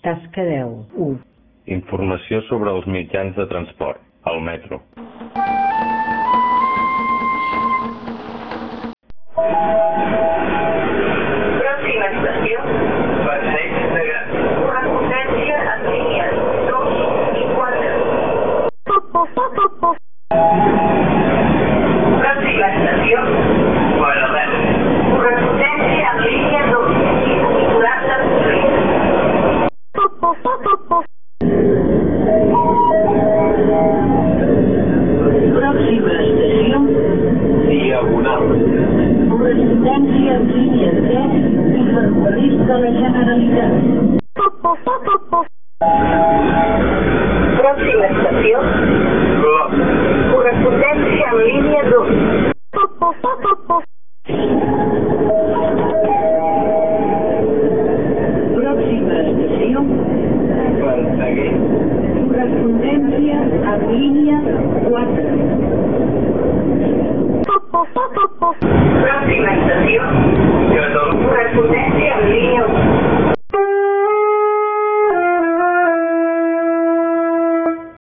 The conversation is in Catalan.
Tasca 10. 1. Informació sobre els mitjans de transport, el metro. Pròxima estació, Passeig de Grans. Correspondència en línies 2 i 4. Pròxima estació, Paral·lel. Correspondència en línia 2 i 40 Pròxima estació, Diagonal. Correspondència en línia 3 i Ferrocarrils de la Generalitat. Pròxima estació, Bloc. Correspondència en línia 2. Pròxima estació, Verdaguer. Correspondència en línia 4. Pròxima estació, Catalunya. Correspondència